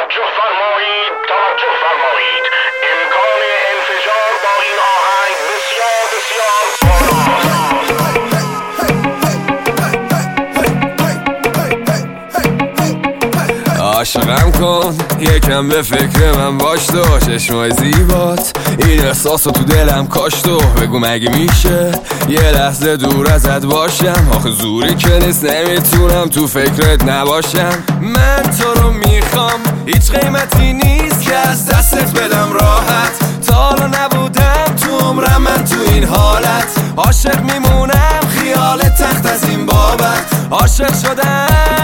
توجه فرمایید، توجه فرمایید. امکان انفجار با این آهنگ بسیار عاشقم کن یکم به فکر من باش تو، چشمای زیبات این احساسو تو دلم کاش تو. بگو مگه میشه یه لحظه دور ازت باشم؟ آخه زوری که نیست نمیتونم تو فکرت نباشم. من تو رو میخوام، هیچ قیمتی نیست که از دستت بدم راحت. تا حالا نبودم تو عمرم من تو این حالت. عاشق میمونم خیال تخت از این بابت. عاشق شدم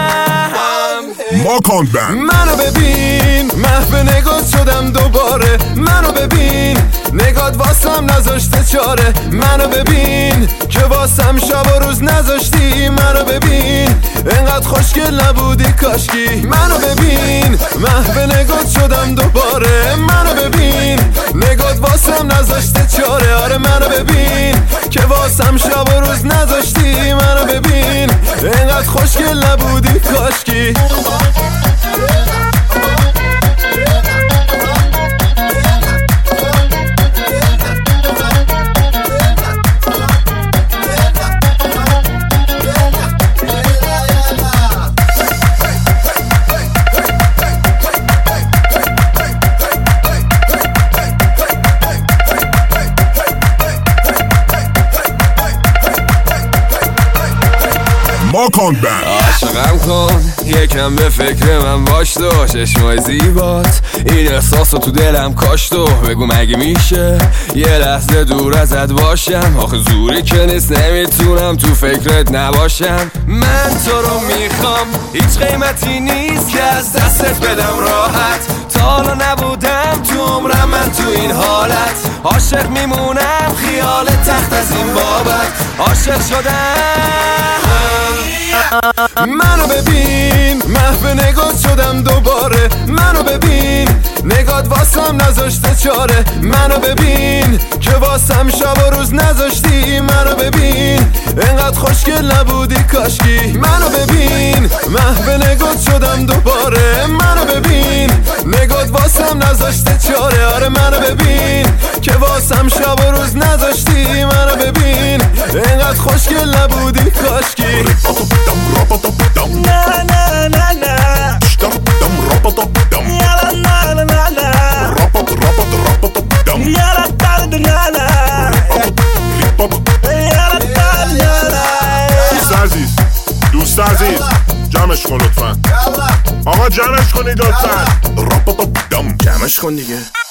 ماکان بند. منو ببین محو نگات شدم دوباره. منو ببین نگات واسم نذاشته چاره. منو ببین که واسم شب و روز نذاشتی. منو ببین انقدر خوشگل نبودی کاشکی. منو ببین محو نگات شدم دوباره. منو ببین نگات واسم نذاشته چاره. آره منو ببین که واسم شب و روز نذاشتی. منو ببین انقدر خوشگل نبودی کاشکی. ماکان بند. عاشقم کن یکم به فکر من باش تو، چشمای زیبات این احساسو تو دلم کاش تو. بگو مگه میشه یه لحظه دور ازت باشم؟ آخه زوری که نیست نمیتونم تو فکرت نباشم. من تو رو میخوام، هیچ قیمتی نیست که از دستت بدم راحت. تا حالا نبودم تو عمرم من تو این حالت. عاشق میمونم خیال تخت از این بابت. عاشق شدم منو ببین محو نگات شدم دوباره. منو ببین نگات واسم نذاشته چاره. منو ببین که واسم شب و روز نذاشتی. منو ببین انقدر خوشگل نبودی کاشکی. منو ببین محو نگات شدم دوباره. منو ببین نگات واسم نذاشته چاره. آره منو ببین که واسم شب و روز نذاشتی. منو ببین انقدر خوشگل نبودی کاشکی. Na na na na. Yala na na na na. Yala ta na na na. Yala ta na na. دوست عزیز، دوست عزیز جمعش کن لطفا. آقا جمعش کنید لطفا. جمعش کن دیگه.